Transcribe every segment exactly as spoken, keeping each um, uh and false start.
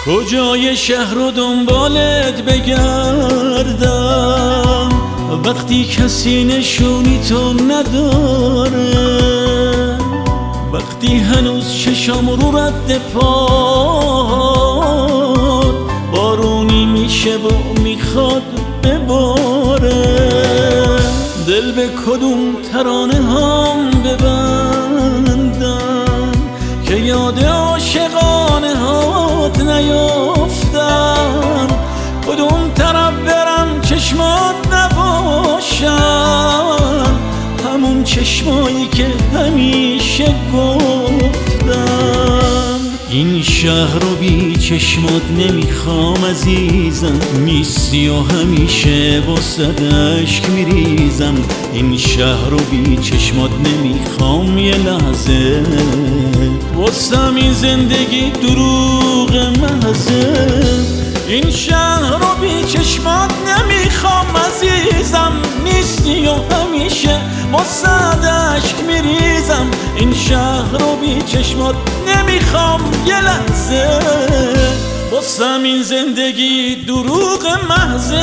کجای شهر رو دنبالت بگردم وقتی کسی نشونی تو نداره، وقتی هنوز چشام رو رد پاد بارونی میشه و میخواد بباره. دل به کدوم ترانه هم ببندم که یاد عاشقانه هات نیافتم، کدوم طرف برم چشمات نباشم، همون چشمایی که همیشه گفتم. این شهر رو بی چشمات نمیخوام عزیزم، نیستی و همیشه واسه اشک میریزم. این شهر رو بی چشمات نمیخوام یه لحظه، واسه این زندگی دروغ محضه. این شهر رو بی چشمات نمیخوام عزیزم، نیستی و همیشه واسه اشک میریزم. این شهر رو بی چشمات نمیخوام یه لحظه، واسه این زندگی دروغ محضه.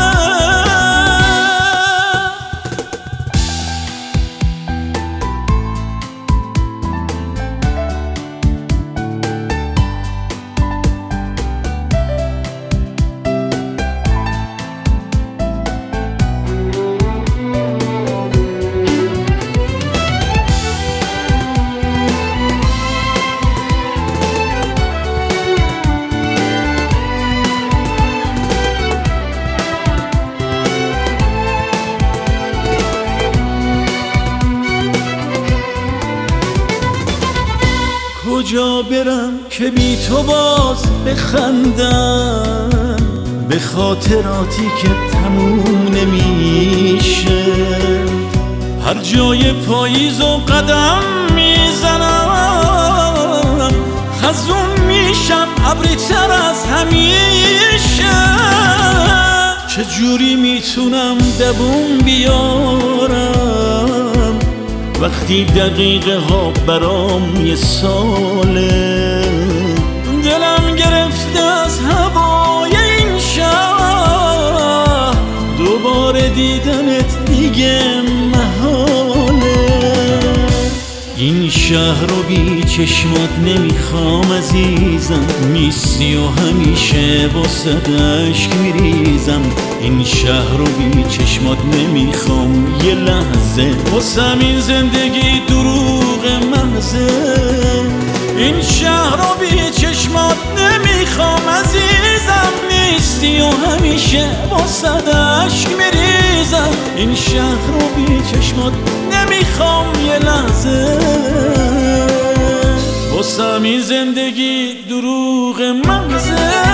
کجا برم که بی تو باز بخندم به خاطراتی که تموم نمیشه. هر جای پاییز و قدم میزنم خزون میشم ابری تر از همیشه. چجوری میتونم دووم بیارم وقتی دقیقه ها برام یه ساله؟ دلم گرفته از هوای این شهر، دوباره دیدنت دیگه محاله. این شهر رو بی چشمات نمیخوام عزیزم، نیستی و همیشه واسه اشک میریزم. این شهر رو بی چشمات نمیخوام یه لحظه، واسه این زندگی دروغ محضه. این شهر رو بی چشمات نمیخوام عزیزم، نیستی و همیشه واسه اشک میریزم. این شهر رو بی چشمات نمیخوام یه لحظه، واسه این زندگی دروغ محضه.